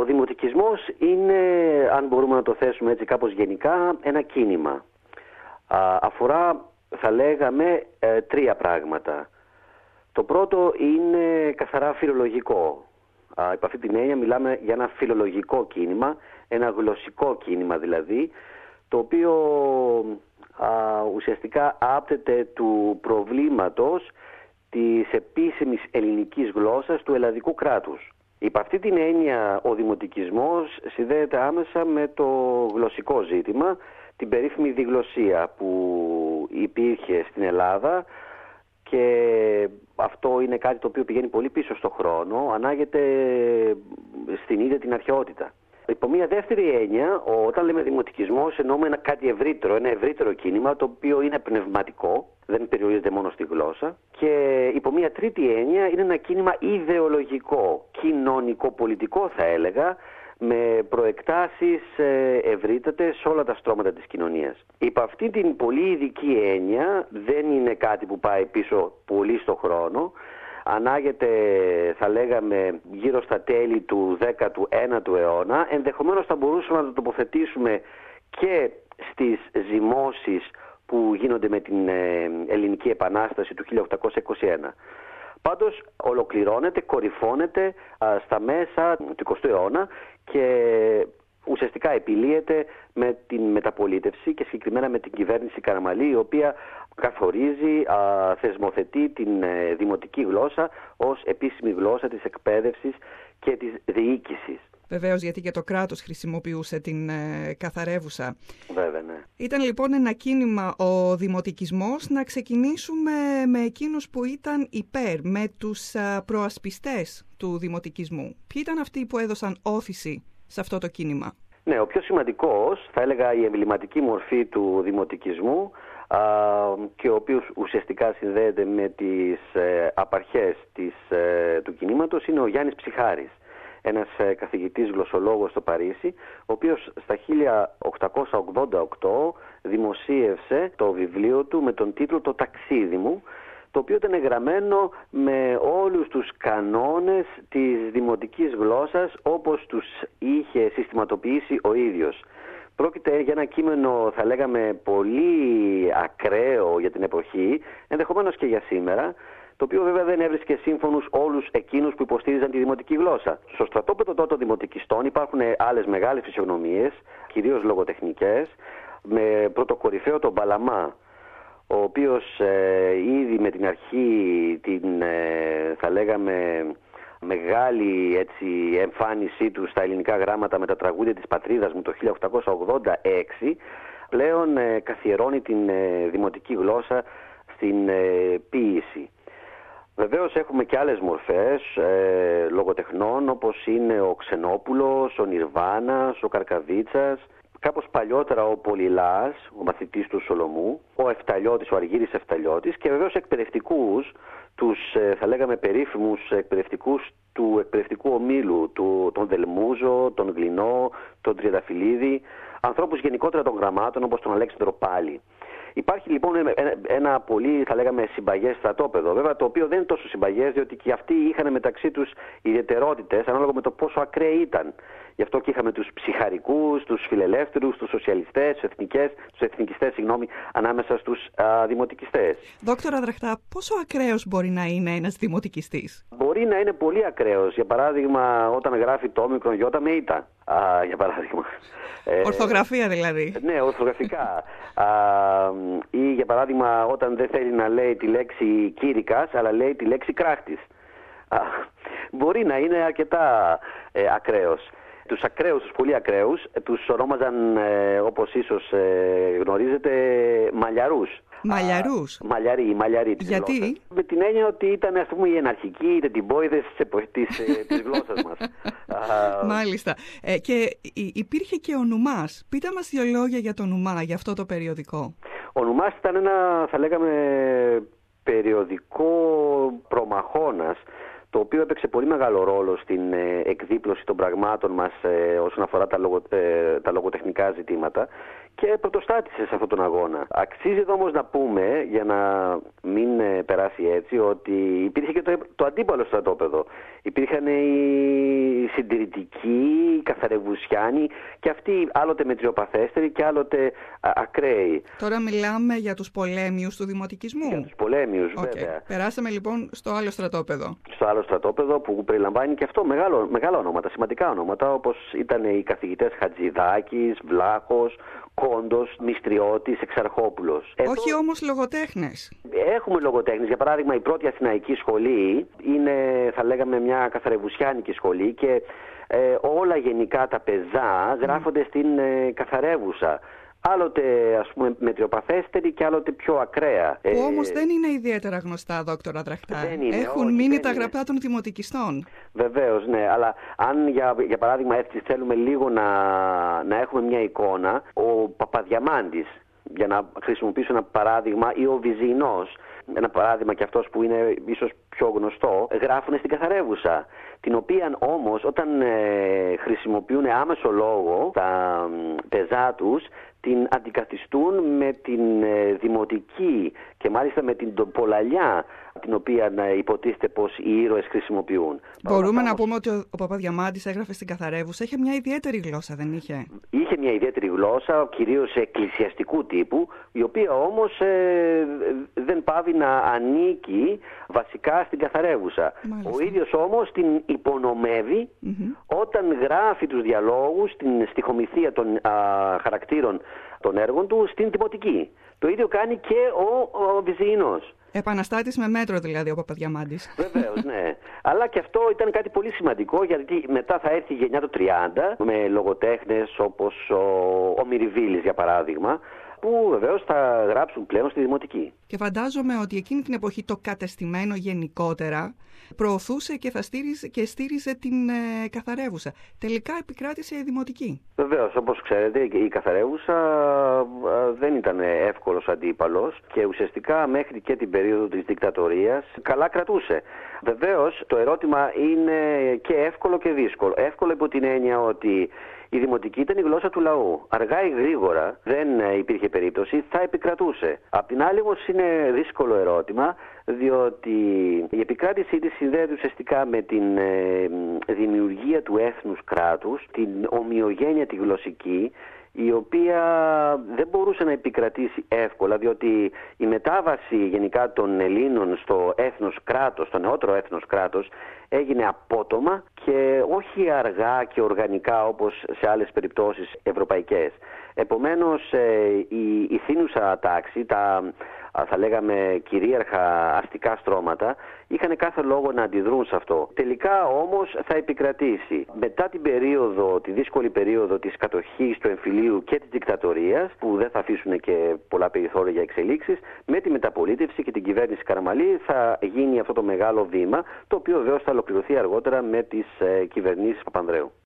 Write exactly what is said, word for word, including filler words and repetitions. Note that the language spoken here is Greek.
δημοτικισμός είναι, αν μπορούμε να το θέσουμε έτσι κάπως γενικά, ένα κίνημα. Α, αφορά, θα λέγαμε, ε, τρία πράγματα. Το πρώτο είναι καθαρά φιλολογικό. Α, υπ' αυτή την έννοια μιλάμε για ένα φιλολογικό κίνημα, ένα γλωσσικό κίνημα δηλαδή, το οποίο α, ουσιαστικά άπτεται του προβλήματος της επίσημης ελληνικής γλώσσας του ελλαδικού κράτους. Υπ' αυτή την έννοια ο δημοτικισμός συνδέεται άμεσα με το γλωσσικό ζήτημα, την περίφημη διγλωσσία που υπήρχε στην Ελλάδα, και αυτό είναι κάτι το οποίο πηγαίνει πολύ πίσω στο χρόνο, ανάγεται στην ίδια την αρχαιότητα. Υπό μια δεύτερη έννοια, όταν λέμε δημοτικισμός εννοούμε ένα κάτι ευρύτερο, ένα ευρύτερο κίνημα το οποίο είναι πνευματικό, δεν περιορίζεται μόνο στη γλώσσα, και υπό μια τρίτη έννοια είναι ένα κίνημα ιδεολογικό, κοινωνικό-πολιτικό θα έλεγα, με προεκτάσεις ευρύτατες σε όλα τα στρώματα της κοινωνίας. Υπ' αυτή την πολύ ειδική έννοια δεν είναι κάτι που πάει πίσω πολύ στο χρόνο. Ανάγεται, θα λέγαμε, γύρω στα τέλη του δέκατου ένατου αιώνα. Ενδεχομένως θα μπορούσαμε να το τοποθετήσουμε και στις ζυμώσεις που γίνονται με την Ελληνική Επανάσταση του χίλια οκτακόσια είκοσι ένα. Πάντως ολοκληρώνεται, κορυφώνεται α, στα μέσα του εικοστού αιώνα και ουσιαστικά επιλύεται με την μεταπολίτευση και συγκεκριμένα με την κυβέρνηση Καραμαλή, η οποία καθορίζει, α, θεσμοθετεί την ε, δημοτική γλώσσα ως επίσημη γλώσσα της εκπαίδευσης και της διοίκησης. Βεβαίως, γιατί και το κράτος χρησιμοποιούσε την ε, καθαρεύουσα. Βέβαια, ναι. Ήταν λοιπόν ένα κίνημα ο δημοτικισμός να ξεκινήσουμε με εκείνους που ήταν υπέρ, με τους α, προασπιστές του δημοτικισμού. Ποιοι ήταν αυτοί που έδωσαν όθηση σε αυτό το κίνημα? Ναι, ο πιο σημαντικός, θα έλεγα η εμβληματική μορφή του δημοτικισμού, α, και ο οποίος ουσιαστικά συνδέεται με τις ε, απαρχές της, ε, του κινήματος, είναι ο Γιάννης Ψυχάρης. Ένας ε, καθηγητής γλωσσολόγος στο Παρίσι, ο οποίος στα χίλια οκτακόσια ογδόντα οκτώ δημοσίευσε το βιβλίο του με τον τίτλο «Το ταξίδι μου», το οποίο ήταν γραμμένο με όλους τους κανόνες της δημοτικής γλώσσας όπως τους είχε συστηματοποιήσει ο ίδιος. Πρόκειται για ένα κείμενο, θα λέγαμε, πολύ ακραίο για την εποχή, ενδεχομένως και για σήμερα, το οποίο βέβαια δεν έβρισκε σύμφωνους όλους εκείνους που υποστήριζαν τη δημοτική γλώσσα. Στο στρατόπεδο τότε των δημοτικιστών υπάρχουν άλλες μεγάλες φυσιογνωμίες, κυρίως λογοτεχνικές, με πρωτοκορυφαίο τον Παλαμά, ο οποίος ε, ήδη με την αρχή, την, ε, θα λέγαμε, μεγάλη έτσι, εμφάνισή του στα ελληνικά γράμματα με τα τραγούδια της πατρίδας μου το χίλια οκτακόσια ογδόντα έξι, πλέον ε, καθιερώνει την ε, δημοτική γλώσσα στην ε, ποίηση. Βεβαίως έχουμε και άλλες μορφές ε, λογοτεχνών, όπως είναι ο Ξενόπουλος, ο Νιρβάνας, ο Καρκαβίτσας, κάπως παλιότερα ο Πολυλάς, ο μαθητής του Σολομού, ο Εφταλιώτης, ο Αργύρης Εφταλιώτης, και βεβαίως εκπαιδευτικούς, τους θα λέγαμε περίφημους εκπαιδευτικούς του εκπαιδευτικού ομίλου, του, τον Δελμούζο, τον Γλινό, τον Τριανταφυλλίδη, ανθρώπους γενικότερα των γραμμάτων όπως τον Αλέξανδρο Πάλι. Υπάρχει λοιπόν ένα, ένα πολύ, θα λέγαμε, συμπαγές στρατόπεδο, βέβαια, το οποίο δεν είναι τόσο συμπαγές, διότι και αυτοί είχαν μεταξύ τους ιδιαιτερότητες ανάλογα με το πόσο ακραίοι ήταν. Γι' αυτό και είχαμε τους ψυχαρικούς, τους φιλελεύθερους, τους σοσιαλιστές, τους, εθνικές, τους εθνικιστές, συγγνώμη, ανάμεσα στους α, δημοτικιστές. Δόκτωρα Δραχτά, πόσο ακραίος μπορεί να είναι ένας δημοτικιστής? Μπορεί να είναι πολύ ακραίος. Για παράδειγμα, όταν γράφει το όμικρον γιώτα με ήτα. Α, για παράδειγμα. Ορθογραφία δηλαδή. Ε, ναι, ορθογραφικά. Α, ή για παράδειγμα, όταν δεν θέλει να λέει τη λέξη κήρυκας, αλλά λέει τη λέξη κράχτης. Α, μπορεί να είναι αρκετά ε, ακραίος. Τους ακραίους, τους πολύ ακραίους, τους ονόμαζαν, ε, όπως ίσως ε, γνωρίζετε, μαλλιαρούς. Μαλλιαρούς. Α, μαλλιαροί, μαλλιαροί της Γιατί? γλώσσας. Με την έννοια ότι ήταν, ας πούμε, οι εναρχικοί, είτε την πόηδες της, της, της γλώσσας μας. Μάλιστα. Ε, και υπήρχε και ο Νουμάς. Πείτε μας δύο λόγια για τον Νουμά, για αυτό το περιοδικό. Ο Νουμάς ήταν ένα, θα λέγαμε, περιοδικό προμαχώνας, το οποίο έπαιξε πολύ μεγάλο ρόλο στην ε, εκδίπλωση των πραγμάτων μας ε, όσον αφορά τα, λογο, ε, τα λογοτεχνικά ζητήματα και πρωτοστάτησε σε αυτόν τον αγώνα. Αξίζει εδώ όμως να πούμε, για να μην ε, περάσει έτσι, ότι υπήρχε και το, το αντίπαλο στρατόπεδο. Υπήρχαν οι συντηρητικοί, οι καθαρευουσιάνοι και αυτοί άλλοτε μετριοπαθέστεροι και άλλοτε α, ακραίοι. Τώρα μιλάμε για τους πολέμιους του δημοτικισμού. Για τους πολέμιους, okay. βέβαια. Περάσαμε λοιπόν στο άλλο στρατόπεδο. Στο άλλο στρατόπεδο που περιλαμβάνει και αυτό μεγάλο, μεγάλα ονόματα, σημαντικά ονόματα, όπως ήταν οι καθηγητές Χατζηδάκης, Βλάχος, Κόντος, Μυστριώτης, Εξαρχόπουλος. Όχι Εδώ... όμως λογοτέχνες. Έχουμε λογοτέχνες. Για παράδειγμα, η πρώτη αθηναϊκή σχολή είναι, θα λέγαμε, μια καθαρευουσιάνικη σχολή και ε, όλα γενικά τα πεζά γράφονται mm. στην ε, καθαρεύουσα. Άλλοτε, ας πούμε, μετριοπαθέστερη και άλλοτε πιο ακραία. Που όμως ε... δεν είναι ιδιαίτερα γνωστά, δόκτωρα Δραχτά. Είναι, Έχουν όχι, μείνει τα είναι. γραπτά των δημοτικιστών. Βεβαίως, ναι. Αλλά αν για, για παράδειγμα έτσι θέλουμε λίγο να, να έχουμε μια εικόνα, ο Παπαδιαμάντης, για να χρησιμοποιήσω ένα παράδειγμα, ή ο Βυζινός, ένα παράδειγμα και αυτός που είναι ίσως πιο γνωστό, γράφουν στην καθαρεύουσα. Την οποία όμως όταν ε, χρησιμοποιούν άμεσο λόγο τα πεζά τους, την αντικαθιστούν με την ε, δημοτική και μάλιστα με την τοπολαλιά, την οποία ε, υποτίθεται πως οι ήρωες χρησιμοποιούν. Μπορούμε να πούμε ότι ο, ο Παπαδιαμάντης έγραφε στην καθαρεύουσα, είχε μια ιδιαίτερη γλώσσα, δεν είχε? Είχε μια ιδιαίτερη γλώσσα, κυρίως εκκλησιαστικού τύπου, η οποία όμως ε, δεν πάβει να ανήκει βασικά στην καθαρεύουσα. Μάλιστα. Ο ίδιος όμως την υπονομεύει mm-hmm. όταν γράφει τους διαλόγους, την στιχομυθία των α, χαρακτήρων των έργων του στην δημοτική. Το ίδιο κάνει και ο, ο Βυζιεινός. Επαναστάτης με μέτρο δηλαδή ο Παπαδιαμάντης. Βεβαίως, ναι. Αλλά και αυτό ήταν κάτι πολύ σημαντικό, γιατί μετά θα έρθει η γενιά του τριάντα με λογοτέχνες όπως ο, ο Μυριβίλης για παράδειγμα, που βεβαίως θα γράψουν πλέον στη δημοτική. Και φαντάζομαι ότι εκείνη την εποχή το κατεστημένο γενικότερα προωθούσε και, θα στήριζε, και στήριζε την ε, καθαρεύουσα. Τελικά επικράτησε η δημοτική. Βεβαίως, όπως ξέρετε, η καθαρεύουσα ε, δεν ήταν εύκολος αντίπαλος και ουσιαστικά μέχρι και την περίοδο της δικτατορίας καλά κρατούσε. Βεβαίως, το ερώτημα είναι και εύκολο και δύσκολο. Εύκολο υπό την έννοια ότι η δημοτική ήταν η γλώσσα του λαού. Αργά ή γρήγορα, δεν υπήρχε περίπτωση, θα επικρατούσε. Απ' την άλλη όμως είναι δύσκολο ερώτημα, διότι η επικράτησή της συνδέεται ουσιαστικά με την ε, δημιουργία του έθνους κράτους, την ομοιογένεια τη γλωσσική, η οποία δεν μπορούσε να επικρατήσει εύκολα, διότι η μετάβαση γενικά των Ελλήνων στο έθνος κράτος, στο νεότερο έθνος κράτος, έγινε απότομα και όχι αργά και οργανικά όπως σε άλλες περιπτώσεις ευρωπαϊκές. Επομένως, η, η θύνουσα τάξη, τα θα λέγαμε κυρίαρχα αστικά στρώματα, είχαν κάθε λόγο να αντιδρούν σε αυτό. Τελικά όμως θα επικρατήσει. Μετά την περίοδο, τη δύσκολη περίοδο της κατοχής του εμφυλίου και της δικτατορίας, που δεν θα αφήσουν και πολλά περιθώρια για εξελίξεις, με τη μεταπολίτευση και την κυβέρνηση Καραμαλή θα γίνει αυτό το μεγάλο βήμα, το οποίο βεβαίως θα ολοκληρωθεί αργότερα με τις ε, κυβερνήσεις Παπανδρέου.